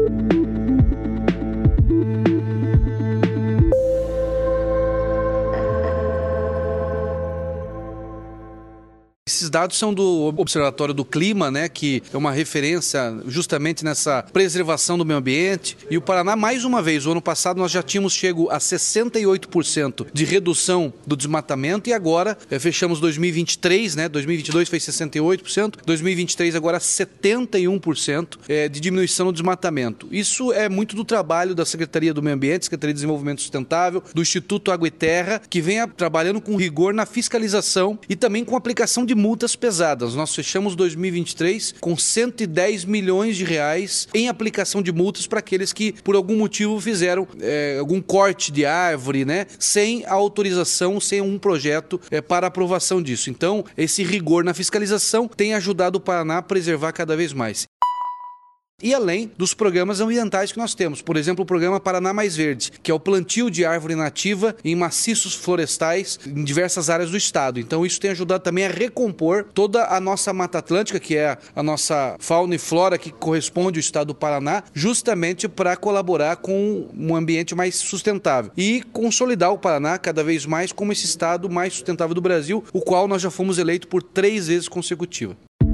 Esses dados são do Observatório do Clima, né, que é uma referência justamente nessa preservação do meio ambiente. E o Paraná, mais uma vez, o ano passado nós já tínhamos chego a 68% de redução do desmatamento e agora fechamos 2023, né, 2022 foi 68%, 2023 agora 71% de diminuição do desmatamento. Isso é muito do trabalho da Secretaria do Meio Ambiente, Secretaria de Desenvolvimento Sustentável, do Instituto Água e Terra, que vem trabalhando com rigor na fiscalização e também com aplicação de multas pesadas. Nós fechamos 2023 com 110 milhões de reais em aplicação de multas para aqueles que, por algum motivo, fizeram algum corte de árvore, né, sem a autorização, sem um projeto para aprovação disso. Então, esse rigor na fiscalização tem ajudado o Paraná a preservar cada vez mais. E além dos programas ambientais que nós temos, por exemplo, o programa Paraná Mais Verde, que é o plantio de árvore nativa em maciços florestais em diversas áreas do estado. Então isso tem ajudado também a recompor toda a nossa Mata Atlântica, que é a nossa fauna e flora que corresponde ao estado do Paraná, justamente para colaborar com um ambiente mais sustentável e consolidar o Paraná cada vez mais como esse estado mais sustentável do Brasil, o qual nós já fomos eleitos por 3 vezes consecutivas.